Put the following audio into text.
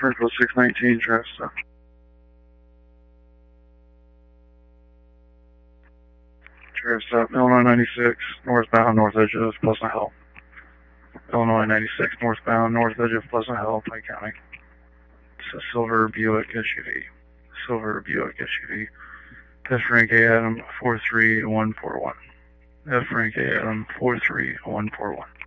Springfield 619, traffic stop. Traffic stop, Illinois 96, northbound, north edge of Pleasant Hill. Illinois 96, northbound, north edge of Pleasant Hill, Pike County. It's a silver Buick SUV. Silver Buick SUV. F. Frank A. Adam 43141. F. Frank A. Adam 43141.